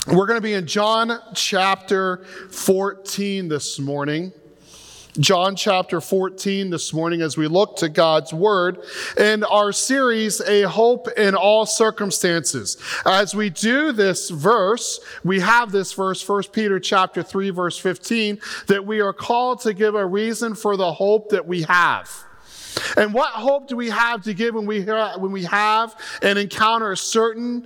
We're going to be in John chapter 14 this morning. John chapter 14 this morning as we look to God's Word in our series, A Hope in All Circumstances. As we do this verse, we have this verse, 1 Peter chapter 3, verse 15, that we are called to give a reason for the hope that we have. And what hope do we have to give when we have and encounter certain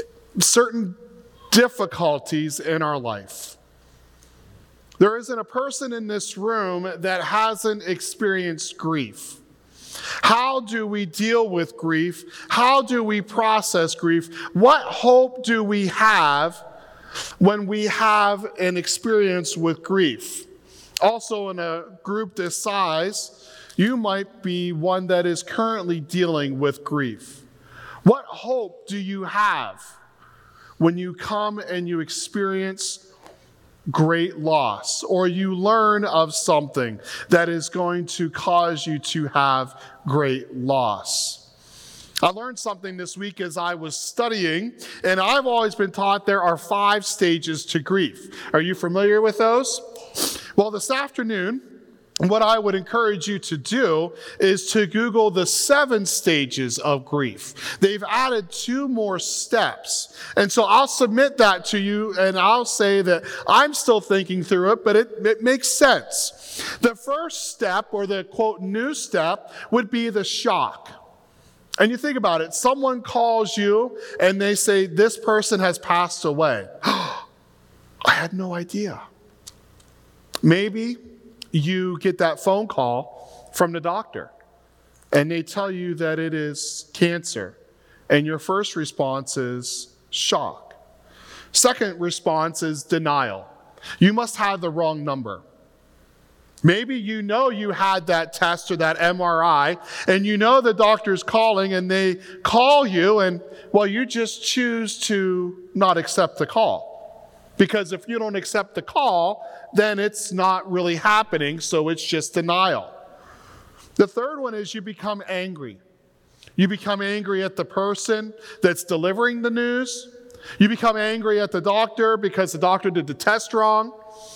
difficulties in our life? There isn't a person in this room that hasn't experienced grief. How do we deal with grief? How do we process grief? What hope do we have when we have an experience with grief? Also, in a group this size, you might be one that is currently dealing with grief. What hope do you have when you come and you experience great loss, or you learn of something that is going to cause you to have great loss? I learned something this week as I was studying, and I've always been taught there are 5 stages to grief. Are you familiar with those? Well, this afternoon, what I would encourage you to do is to Google the 7 stages of grief. They've added 2 more steps. And so I'll submit that to you, and I'll say that I'm still thinking through it, but it makes sense. The first step, or the quote new step, would be the shock. And you think about it, someone calls you and they say, this person has passed away. I had no idea. Maybe you get that phone call from the doctor and they tell you that it is cancer, and your first response is shock. Second response is denial. You must have the wrong number. Maybe you know you had that test or that MRI, and you know the doctor's calling, and they call you, and well, you just choose to not accept the call. Because if you don't accept the call, then it's not really happening, so it's just denial. The third one is you become angry. You become angry at the person that's delivering the news. You become angry at the doctor because the doctor did the test wrong.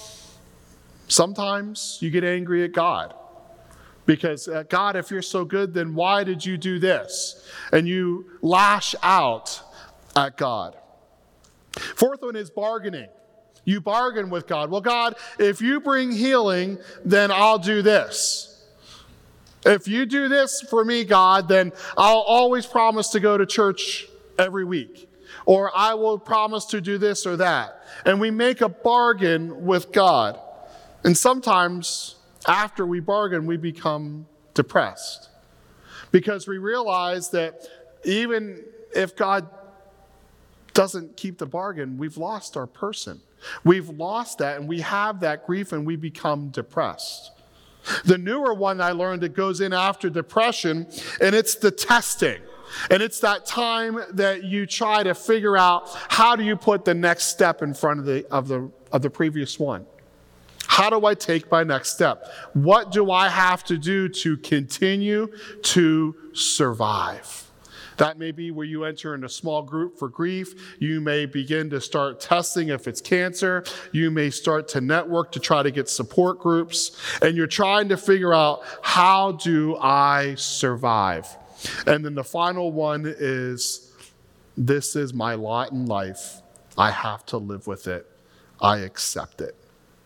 Sometimes you get angry at God. Because, God, if you're so good, then why did you do this? And you lash out at God. Fourth one is bargaining. You bargain with God. Well, God, if you bring healing, then I'll do this. If you do this for me, God, then I'll always promise to go to church every week. Or I will promise to do this or that. And we make a bargain with God. And sometimes after we bargain, we become depressed. Because we realize that even if God doesn't keep the bargain, we've lost our person. We've lost that, and we have that grief, and we become depressed. The newer one I learned that goes in after depression, and it's the testing. And it's that time that you try to figure out how do you put the next step in front of the previous one. How do I take my next step? What do I have to do to continue to survive? That may be where you enter in a small group for grief. You may begin to start testing if it's cancer. You may start to network to try to get support groups. And you're trying to figure out, how do I survive? And then the final one is, this is my lot in life. I have to live with it. I accept it.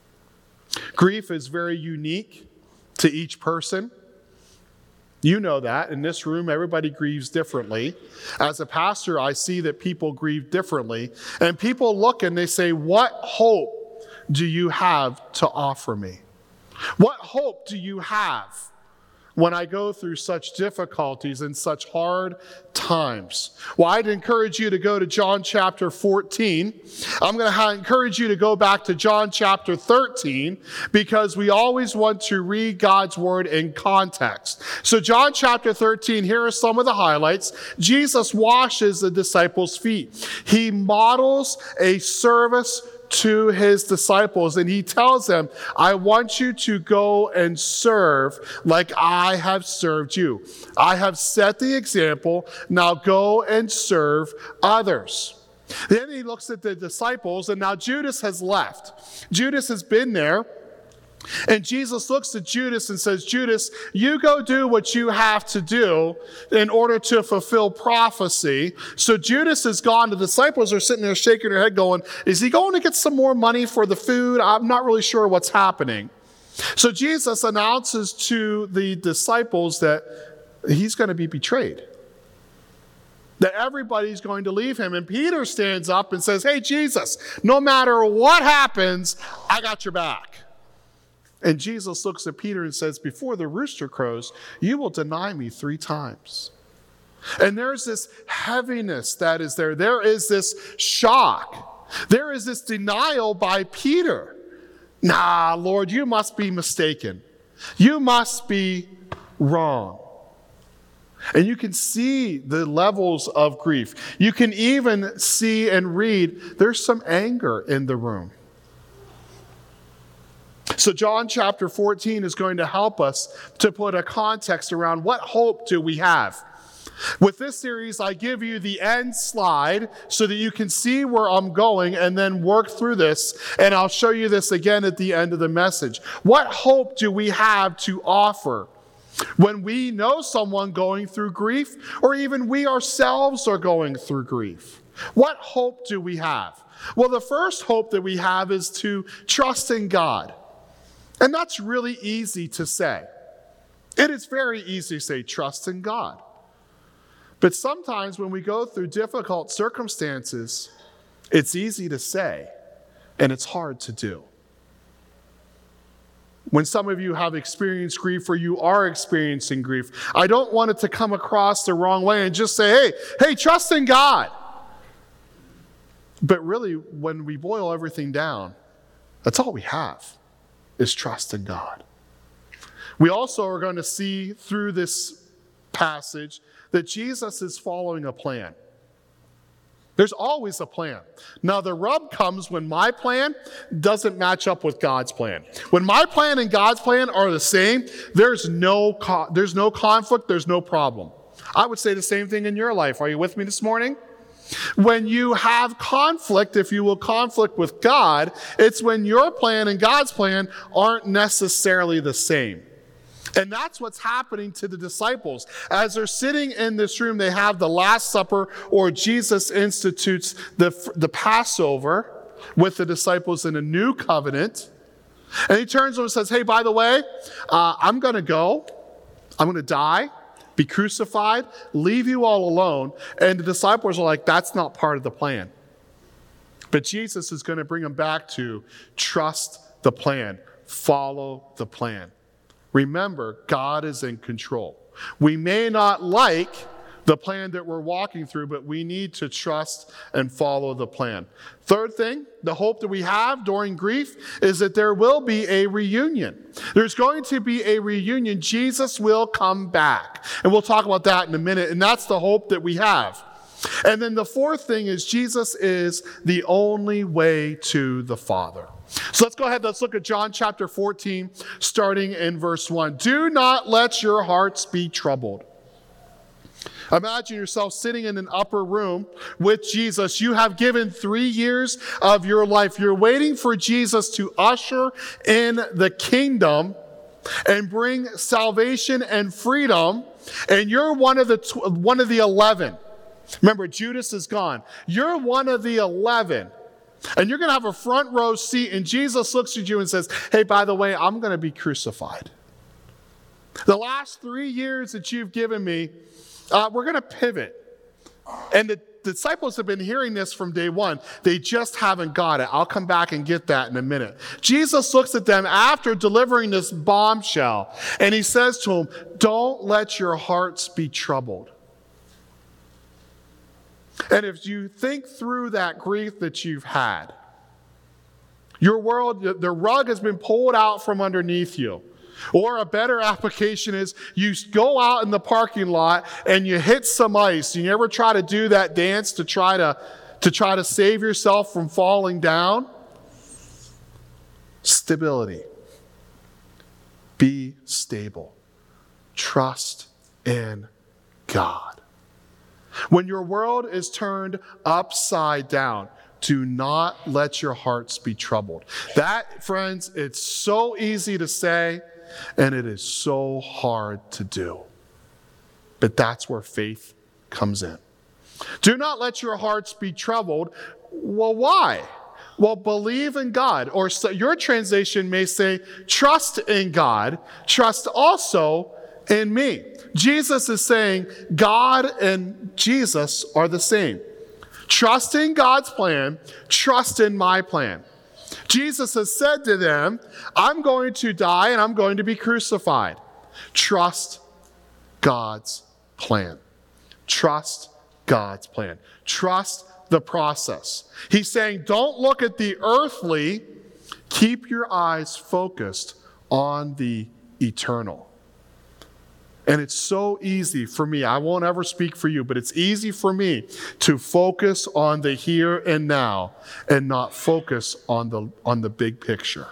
Grief is very unique to each person. You know that. In this room, everybody grieves differently. As a pastor, I see that people grieve differently. And people look and they say, what hope do you have to offer me? What hope do you have when I go through such difficulties and such hard times? Well, I'd encourage you to go to John chapter 14. I'm going to encourage you to go back to John chapter 13, because we always want to read God's word in context. So John chapter 13, here are some of the highlights. Jesus washes the disciples' feet. He models a service to his disciples, and he tells them, I want you to go and serve like I have served you. I have set the example. Now go and serve others. Then he looks at the disciples, and now Judas has left. Judas has been there, and Jesus looks at Judas and says, Judas, you go do what you have to do in order to fulfill prophecy. So Judas is gone. The disciples are sitting there shaking their head going, is he going to get some more money for the food? I'm not really sure what's happening. So Jesus announces to the disciples that he's going to be betrayed, that everybody's going to leave him. And Peter stands up and says, hey, Jesus, no matter what happens, I got your back. And Jesus looks at Peter and says, before the rooster crows, you will deny me 3 times. And there's this heaviness that is there. There is this shock. There is this denial by Peter. Nah, Lord, you must be mistaken. You must be wrong. And you can see the levels of grief. You can even see and read there's some anger in the room. So John chapter 14 is going to help us to put a context around what hope do we have. With this series, I give you the end slide so that you can see where I'm going and then work through this. And I'll show you this again at the end of the message. What hope do we have to offer when we know someone going through grief, or even we ourselves are going through grief? What hope do we have? Well, the first hope that we have is to trust in God. And that's really easy to say. It is very easy to say, trust in God. But sometimes when we go through difficult circumstances, it's easy to say, and it's hard to do. When some of you have experienced grief or you are experiencing grief, I don't want it to come across the wrong way and just say, hey, trust in God. But really, when we boil everything down, that's all we have is trust in God. We also are going to see through this passage that Jesus is following a plan. There's always a plan. Now, the rub comes when my plan doesn't match up with God's plan. When my plan and God's plan are the same, there's no conflict, there's no problem. I would say the same thing in your life. Are you with me this morning? When you have conflict, if you will, conflict with God, it's when your plan and God's plan aren't necessarily the same. And that's what's happening to the disciples. As they're sitting in this room, they have the Last Supper, or Jesus institutes the Passover with the disciples in a new covenant. And he turns to them and says, hey, by the way, I'm going to go. I'm going to die, be crucified, leave you all alone. And the disciples are like, that's not part of the plan. But Jesus is going to bring them back to trust the plan, follow the plan. Remember, God is in control. We may not like the plan that we're walking through, but we need to trust and follow the plan. Third thing, the hope that we have during grief is that there will be a reunion. There's going to be a reunion. Jesus will come back. And we'll talk about that in a minute. And that's the hope that we have. And then the fourth thing is Jesus is the only way to the Father. So let's go ahead. Let's look at John chapter 14, starting in verse 1. Do not let your hearts be troubled. Imagine yourself sitting in an upper room with Jesus. You have given 3 years of your life. You're waiting for Jesus to usher in the kingdom and bring salvation and freedom. And you're one of the 11. Remember, Judas is gone. You're one of the 11. And you're going to have a front row seat, and Jesus looks at you and says, hey, by the way, I'm going to be crucified. The last 3 years that you've given me, we're going to pivot. And the disciples have been hearing this from day one. They just haven't got it. I'll come back and get that in a minute. Jesus looks at them after delivering this bombshell, and he says to them, don't let your hearts be troubled. And if you think through that grief that you've had, your world, the rug has been pulled out from underneath you. Or a better application is you go out in the parking lot and you hit some ice. You ever try to do that dance to try to save yourself from falling down? Stability. Be stable. Trust in God. When your world is turned upside down, do not let your hearts be troubled. That, friends, it's so easy to say, and it is so hard to do. But that's where faith comes in. Do not let your hearts be troubled. Well, why? Well, believe in God. Or so your translation may say, trust in God. Trust also in me. Jesus is saying God and Jesus are the same. Trust in God's plan. Trust in my plan. Jesus has said to them, I'm going to die and I'm going to be crucified. Trust God's plan. Trust God's plan. Trust the process. He's saying, don't look at the earthly. Keep your eyes focused on the eternal. And it's so easy for me. I won't ever speak for you, but it's easy for me to focus on the here and now and not focus on the big picture.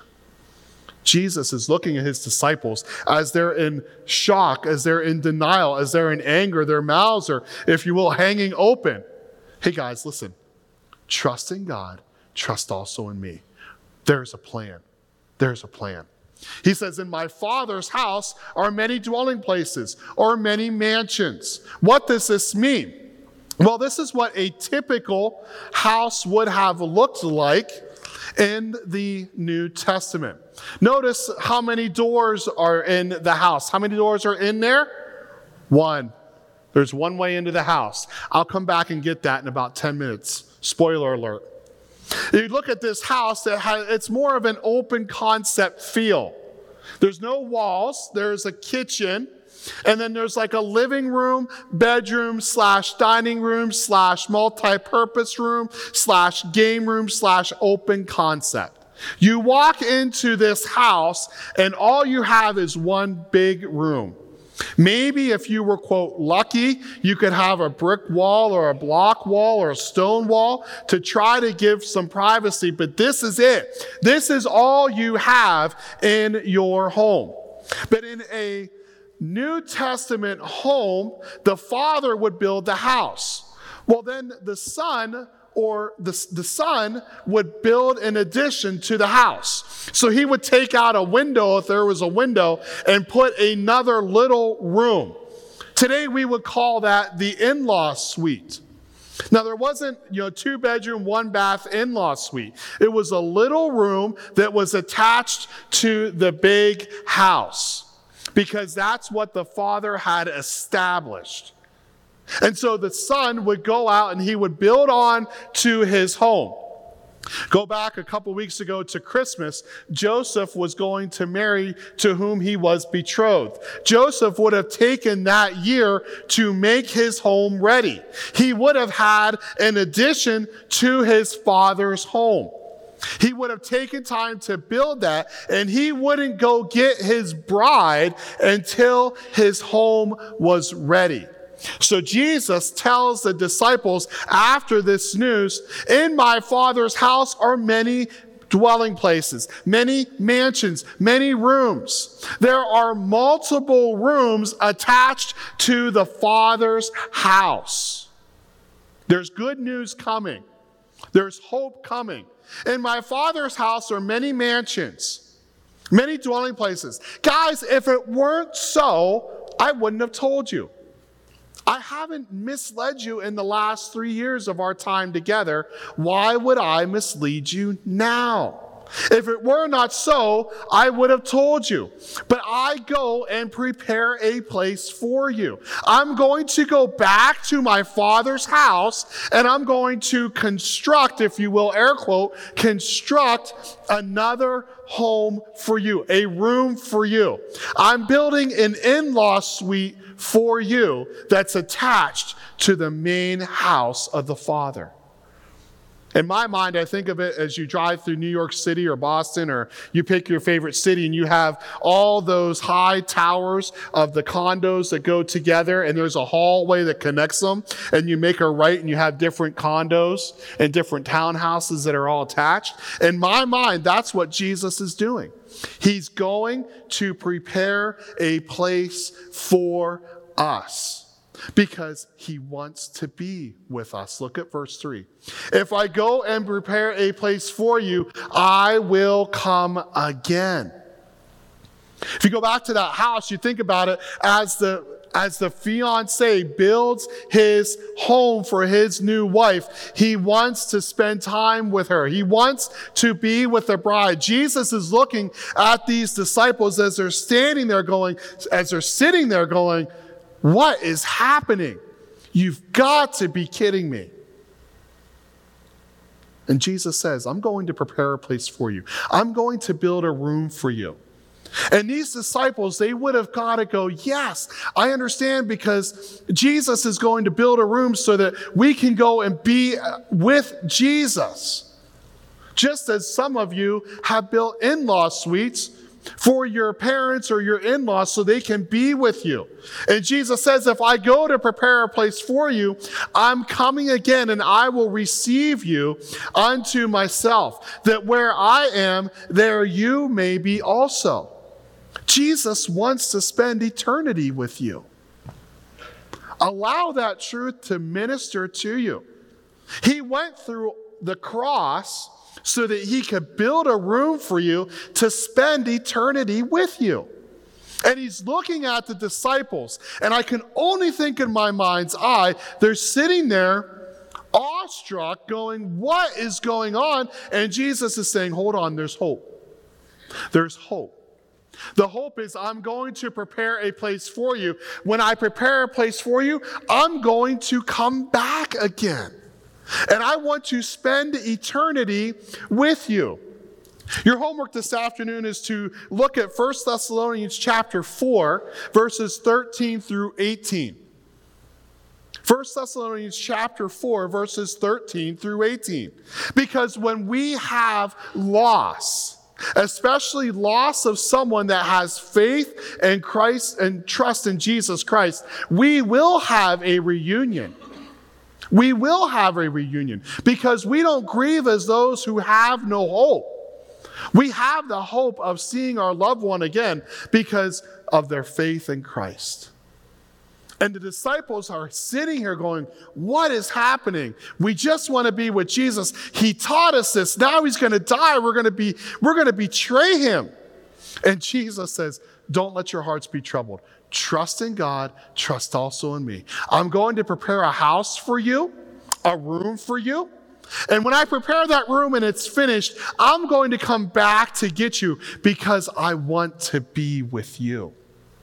Jesus is looking at his disciples as they're in shock, as they're in denial, as they're in anger. Their mouths are, if you will, hanging open. Hey guys, listen. Trust in God. Trust also in me. There's a plan. There's a plan. He says, in my Father's house are many dwelling places or many mansions. What does this mean? Well, this is what a typical house would have looked like in the New Testament. Notice how many doors are in the house. How many doors are in there? One. There's one way into the house. I'll come back and get that in about 10 minutes. Spoiler alert. You look at this house, it's more of an open concept feel. There's no walls. There's a kitchen. And then there's like a living room, bedroom / dining / multi-purpose room / game room / open concept. You walk into this house and all you have is one big room. Maybe if you were, quote, lucky, you could have a brick wall or a block wall or a stone wall to try to give some privacy, but this is it. This is all you have in your home. But in a New Testament home, the father would build the house. Well, then the son would build an addition to the house. So he would take out a window, if there was a window, and put another little room. Today we would call that the in-law suite. Now there wasn't, 2-bedroom, 1-bath in-law suite. It was a little room that was attached to the big house because that's what the father had established. And so the son would go out and he would build on to his home. Go back a couple weeks ago to Christmas, Joseph was going to marry to whom he was betrothed. Joseph would have taken that year to make his home ready. He would have had an addition to his father's home. He would have taken time to build that, and he wouldn't go get his bride until his home was ready. So Jesus tells the disciples after this news, in my Father's house are many dwelling places, many mansions, many rooms. There are multiple rooms attached to the Father's house. There's good news coming. There's hope coming. In my Father's house are many mansions, many dwelling places. Guys, if it weren't so, I wouldn't have told you. I haven't misled you in the last 3 years of our time together. Why would I mislead you now? If it were not so, I would have told you. But I go and prepare a place for you. I'm going to go back to my Father's house, and I'm going to construct, if you will, air quote, construct another home for you, a room for you. I'm building an in-law suite for you that's attached to the main house of the Father. In my mind, I think of it as you drive through New York City or Boston, or you pick your favorite city and you have all those high towers of the condos that go together, and there's a hallway that connects them, and you make a right and you have different condos and different townhouses that are all attached. In my mind, that's what Jesus is doing. He's going to prepare a place for us. because he wants to be with us. Look at verse 3. If I go and prepare a place for you, I will come again. If you go back to that house, you think about it as the fiancé builds his home for his new wife, he wants to spend time with her. He wants to be with the bride. Jesus is looking at these disciples as they're sitting there going, what is happening? You've got to be kidding me. And Jesus says, I'm going to prepare a place for you. I'm going to build a room for you. And these disciples, they would have got to go, yes, I understand, because Jesus is going to build a room so that we can go and be with Jesus. Just as some of you have built in-law suites for your parents or your in-laws so they can be with you. And Jesus says, if I go to prepare a place for you, I'm coming again and I will receive you unto myself, that where I am, there you may be also. Jesus wants to spend eternity with you. Allow that truth to minister to you. He went through the cross so that he could build a room for you to spend eternity with you. And he's looking at the disciples, and I can only think in my mind's eye, they're sitting there awestruck going, what is going on? And Jesus is saying, hold on, there's hope. There's hope. The hope is I'm going to prepare a place for you. When I prepare a place for you, I'm going to come back again. And I want to spend eternity with you. Your homework this afternoon is to look at 1 Thessalonians chapter 4, verses 13 through 18. 1 Thessalonians chapter 4, verses 13 through 18. Because when we have loss, especially loss of someone that has faith in Christ and trust in Jesus Christ, we will have a reunion. We will have a reunion because we don't grieve as those who have no hope. We have the hope of seeing our loved one again because of their faith in Christ. And the disciples are sitting here going, what is happening? We just want to be with Jesus. He taught us this. Now he's going to die. We're going to betray him. And Jesus says, don't let your hearts be troubled. Trust in God. Trust also in me. I'm going to prepare a house for you, a room for you. And when I prepare that room and it's finished, I'm going to come back to get you because I want to be with you.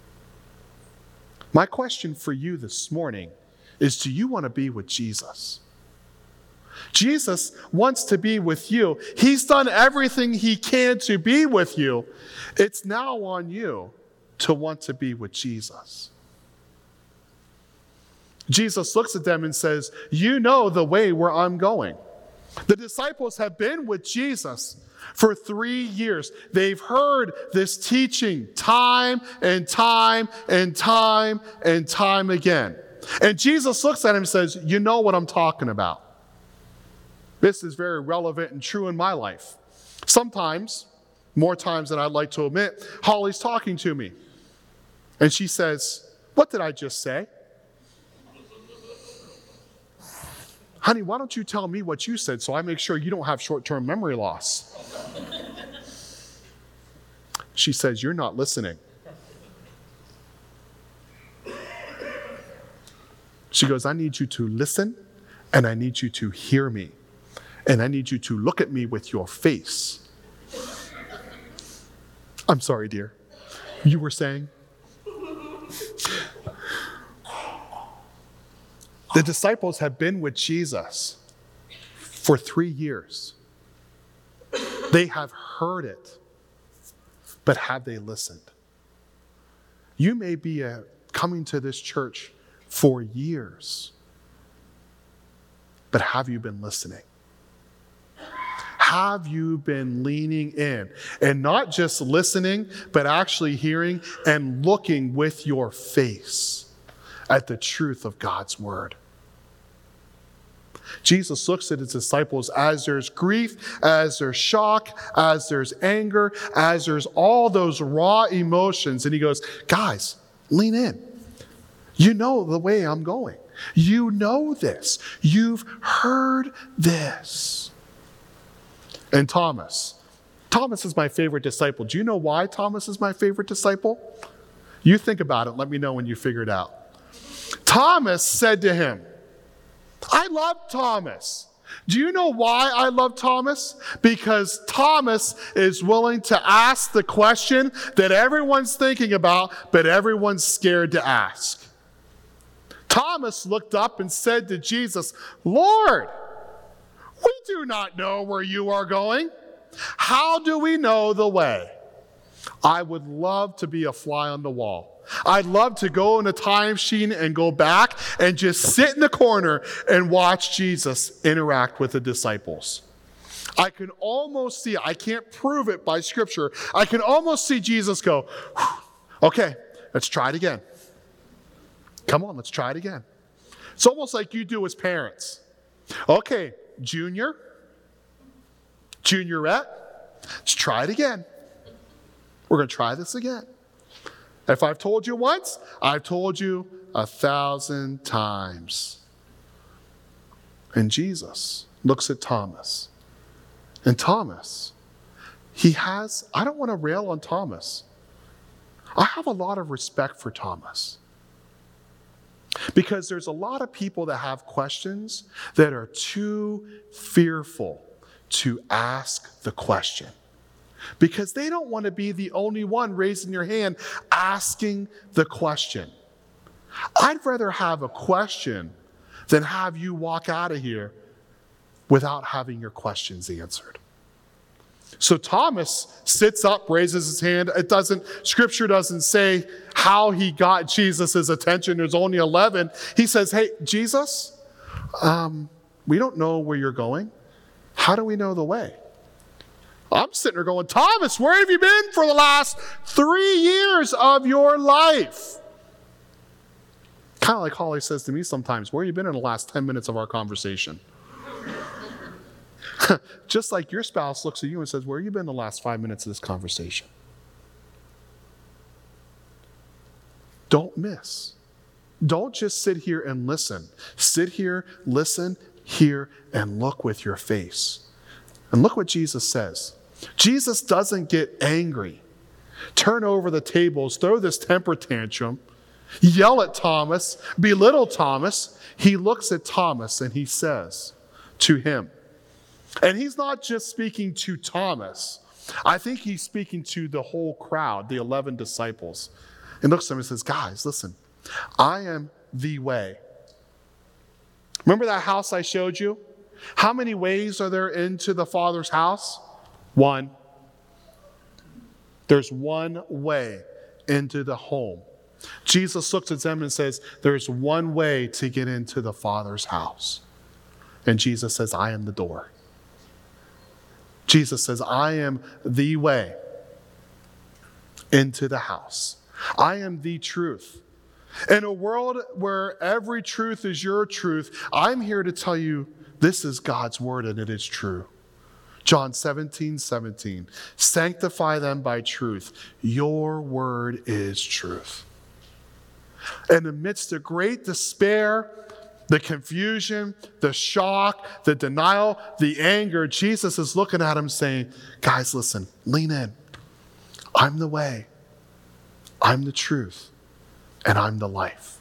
My question for you this morning is, do you want to be with Jesus? Jesus wants to be with you. He's done everything he can to be with you. It's now on you to want to be with Jesus. Jesus looks at them and says, you know the way where I'm going. The disciples have been with Jesus for 3 years. They've heard this teaching time and time and time and time again. And Jesus looks at him and says, you know what I'm talking about. This is very relevant and true in my life. Sometimes, more times than I'd like to admit, Holly's talking to me. And she says, what did I just say? Honey, why don't you tell me what you said so I make sure you don't have short-term memory loss? She says, you're not listening. She goes, I need you to listen, and I need you to hear me, and I need you to look at me with your face. I'm sorry, dear. You were saying? The disciples have been with Jesus for 3 years. They have heard it, but have they listened? You may be coming to this church for years, but have you been listening? Have you been leaning in? And not just listening, but actually hearing and looking with your face at the truth of God's word. Jesus looks at his disciples as there's grief, as there's shock, as there's anger, as there's all those raw emotions. And he goes, guys, lean in. You know the way I'm going. You know this. You've heard this. And Thomas is my favorite disciple. Do you know why Thomas is my favorite disciple? You think about it. Let me know when you figure it out. Thomas said to him, I love Thomas. Do you know why I love Thomas? Because Thomas is willing to ask the question that everyone's thinking about, but everyone's scared to ask. Thomas looked up and said to Jesus, Lord, we do not know where you are going. How do we know the way? I would love to be a fly on the wall. I'd love to go in a time machine and go back and just sit in the corner and watch Jesus interact with the disciples. I can almost see, I can't prove it by scripture, I can almost see Jesus go, okay, let's try it again. Come on, let's try it again. It's almost like you do as parents. Okay, Juniorette, let's try it again. We're going to try this again. If I've told you once, I've told you 1,000 times. And Jesus looks at Thomas. And Thomas, I don't want to rail on Thomas. I have a lot of respect for Thomas. Because there's a lot of people that have questions that are too fearful to ask the question. Because they don't want to be the only one raising your hand asking the question. I'd rather have a question than have you walk out of here without having your questions answered. So Thomas sits up, raises his hand. Scripture doesn't say how he got Jesus' attention. There's only 11. He says, hey, Jesus, we don't know where you're going. How do we know the way? I'm sitting there going, Thomas, where have you been for the last 3 years of your life? Kind of like Holly says to me sometimes, where have you been in the last 10 minutes of our conversation? Just like your spouse looks at you and says, where have you been the last 5 minutes of this conversation? Don't miss. Don't just sit here and listen. Sit here, listen, hear, and look with your face. And look what Jesus says. Jesus doesn't get angry, turn over the tables, throw this temper tantrum, yell at Thomas, belittle Thomas. He looks at Thomas and he says to him, and he's not just speaking to Thomas. I think he's speaking to the whole crowd, the 11 disciples. And looks at them and says, guys, listen, I am the way. Remember that house I showed you? How many ways are there into the Father's house? One. There's one way into the home. Jesus looks at them and says, there's one way to get into the Father's house. And Jesus says, I am the door. Jesus says, I am the way into the house. I am the truth. In a world where every truth is your truth, I'm here to tell you this is God's word and it is true. John 17:17. Sanctify them by truth. Your word is truth. And amidst the great despair, the confusion, the shock, the denial, the anger, Jesus is looking at him saying, guys, listen, lean in. I'm the way. I'm the truth. And I'm the life.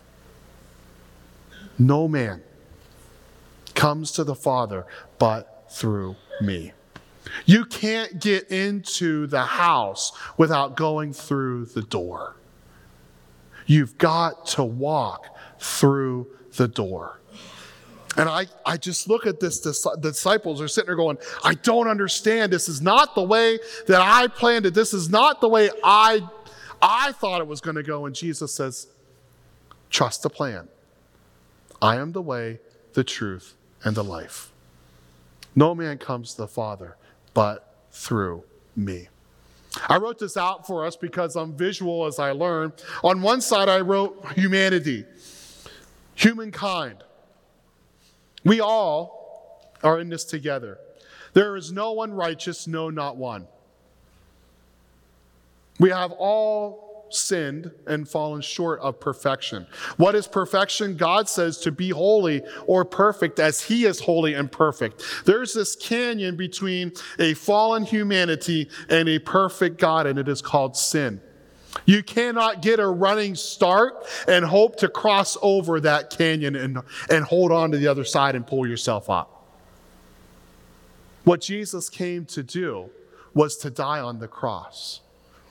No man comes to the Father but through me. You can't get into the house without going through the door. You've got to walk through the door. And I just look at this, the disciples are sitting there going, I don't understand. This is not the way that I planned it. This is not the way I thought it was going to go. And Jesus says, trust the plan. I am the way, the truth, and the life. No man comes to the Father but through me. I wrote this out for us because I'm visual as I learn. On one side, I wrote humanity, humankind. We all are in this together. There is no one righteous, no, not one. We have all sinned and fallen short of perfection. What is perfection? God says to be holy or perfect as he is holy and perfect. There's this canyon between a fallen humanity and a perfect God, and it is called sin. You cannot get a running start and hope to cross over that canyon and hold on to the other side and pull yourself up. What Jesus came to do was to die on the cross.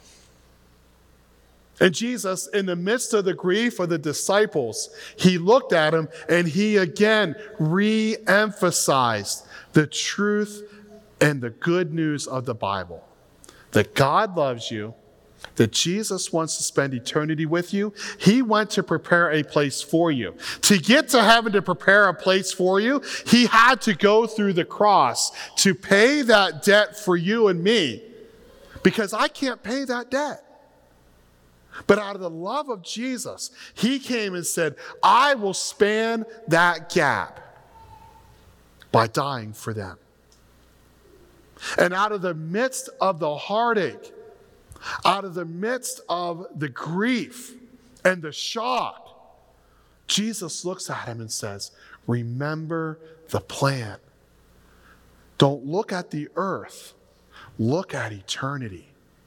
And Jesus, in the midst of the grief of the disciples, he looked at him and he again re-emphasized the truth and the good news of the Bible. That God loves you, that Jesus wants to spend eternity with you. He went to prepare a place for you. To get to heaven to prepare a place for you, he had to go through the cross to pay that debt for you and me, because I can't pay that debt. But out of the love of Jesus, he came and said, I will span that gap by dying for them. And out of the midst of the heartache, out of the midst of the grief and the shock, Jesus looks at him and says, remember the plan. Don't look at the earth, look at eternity.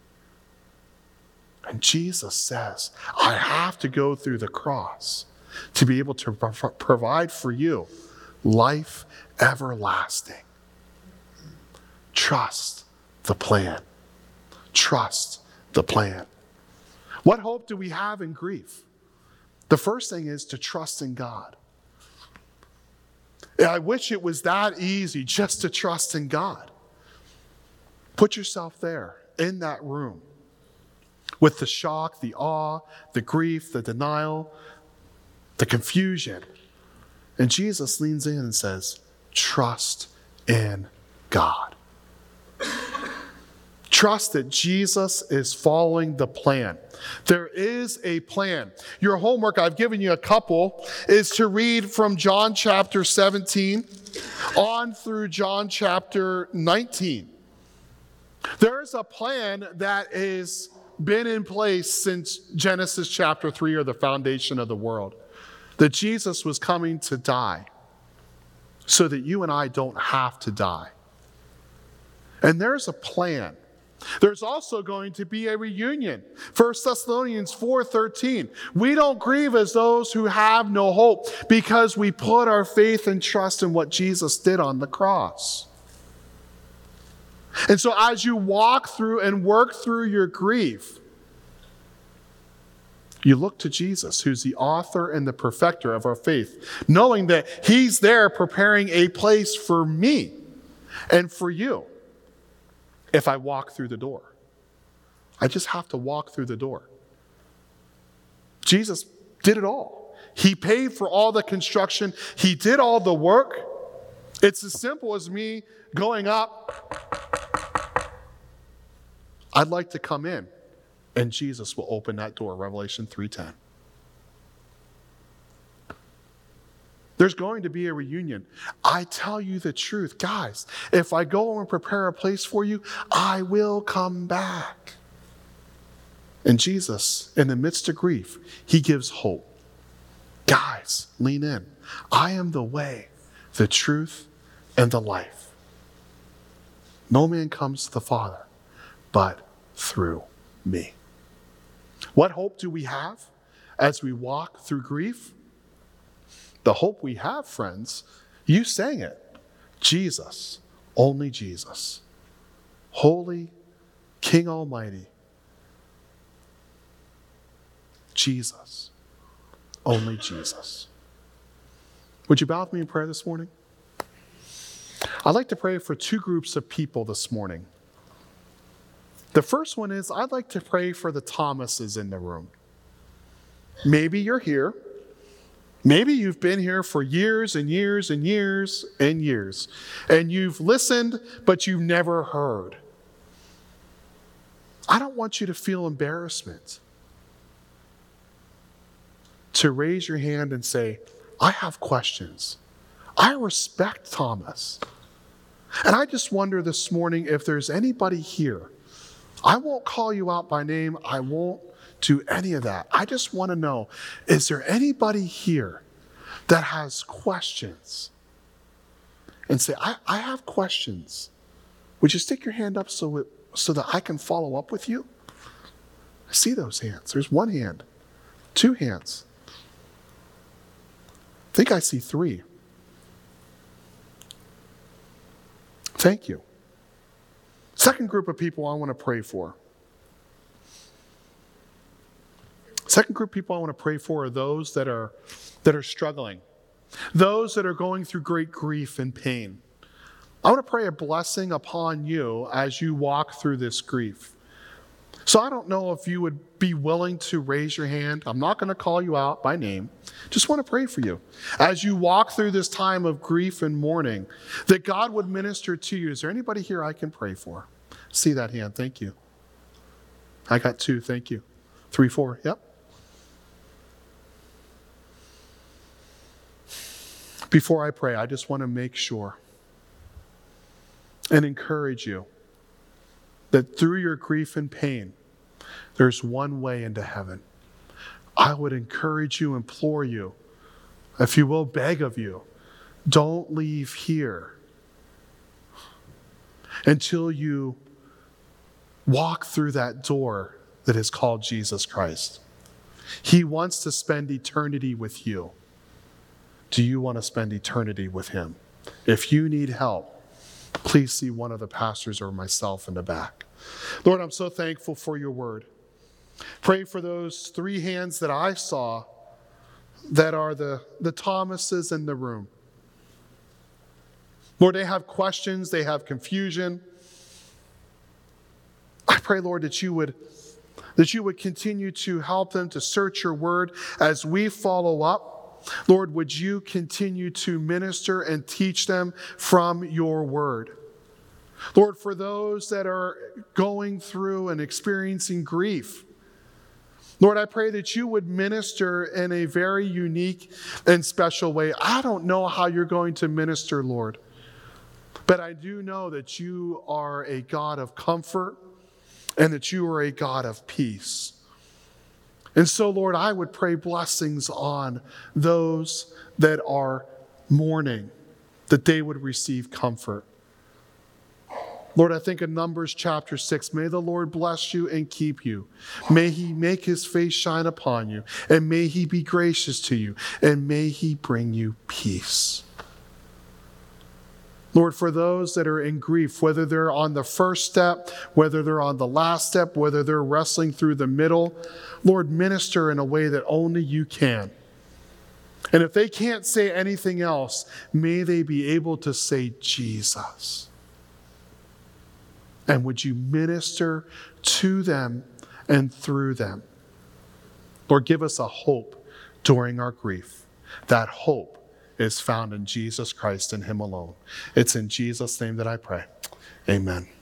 And Jesus says, I have to go through the cross to be able to provide for you life everlasting. Trust the plan. Trust the plan. What hope do we have in grief? The first thing is to trust in God. I wish it was that easy just to trust in God. Put yourself there in that room with the shock, the awe, the grief, the denial, the confusion. And Jesus leans in and says, trust in God. Trust that Jesus is following the plan. There is a plan. Your homework, I've given you a couple, is to read from John chapter 17 on through John chapter 19. There is a plan that has been in place since Genesis chapter 3, or the foundation of the world, that Jesus was coming to die so that you and I don't have to die. And there's a plan. There's also going to be a reunion. 1 Thessalonians 4:13. We don't grieve as those who have no hope, because we put our faith and trust in what Jesus did on the cross. And so as you walk through and work through your grief, you look to Jesus, who's the author and the perfecter of our faith, knowing that he's there preparing a place for me and for you if I walk through the door. I just have to walk through the door. Jesus did it all. He paid for all the construction. He did all the work. It's as simple as me going up. I'd like to come in, and Jesus will open that door, Revelation 3:10. There's going to be a reunion. I tell you the truth, guys, if I go and prepare a place for you, I will come back. And Jesus, in the midst of grief, he gives hope. Guys, lean in. I am the way, the truth, and the life. No man comes to the Father but through me. What hope do we have as we walk through grief? The hope we have, friends, you sang it. Jesus, only Jesus. Holy King Almighty. Jesus, only Jesus. Would you bow with me in prayer this morning? I'd like to pray for two groups of people this morning. The first one is, I'd like to pray for the Thomases in the room. Maybe you're here. Maybe you've been here for years and years and years and years, and you've listened, but you've never heard. I don't want you to feel embarrassment to raise your hand and say, I have questions. I respect Thomas. And I just wonder this morning if there's anybody here. I won't call you out by name. I won't do any of that. I just want to know, is there anybody here that has questions? And say, I have questions. Would you stick your hand up so that I can follow up with you? I see those hands. There's one hand, two hands. I think I see three. Thank you. Second group of people I want to pray for. Second group of people I want to pray for are those that are struggling. Those that are going through great grief and pain. I want to pray a blessing upon you as you walk through this grief. So I don't know if you would be willing to raise your hand. I'm not going to call you out by name. Just want to pray for you. As you walk through this time of grief and mourning, that God would minister to you. Is there anybody here I can pray for? See that hand. Thank you. I got two. Thank you. 3, 4. Yep. Before I pray, I just want to make sure and encourage you that through your grief and pain, there's one way into heaven. I would encourage you, implore you, if you will, beg of you, don't leave here until you walk through that door that is called Jesus Christ. He wants to spend eternity with you. Do you want to spend eternity with him? If you need help, please see one of the pastors or myself in the back. Lord, I'm so thankful for your word. Pray for those 3 hands that I saw that are the Thomases in the room. Lord, they have questions, they have confusion. I pray, Lord, that you would continue to help them to search your word as we follow up. Lord, would you continue to minister and teach them from your word? Lord, for those that are going through and experiencing grief, Lord, I pray that you would minister in a very unique and special way. I don't know how you're going to minister, Lord, but I do know that you are a God of comfort and that you are a God of peace. And so, Lord, I would pray blessings on those that are mourning, that they would receive comfort. Lord, I think in Numbers chapter 6, may the Lord bless you and keep you. May he make his face shine upon you, and may he be gracious to you, and may he bring you peace. Lord, for those that are in grief, whether they're on the first step, whether they're on the last step, whether they're wrestling through the middle, Lord, minister in a way that only you can. And if they can't say anything else, may they be able to say Jesus. And would you minister to them and through them? Lord, give us a hope during our grief. That hope is found in Jesus Christ and him alone. It's in Jesus' name that I pray. Amen.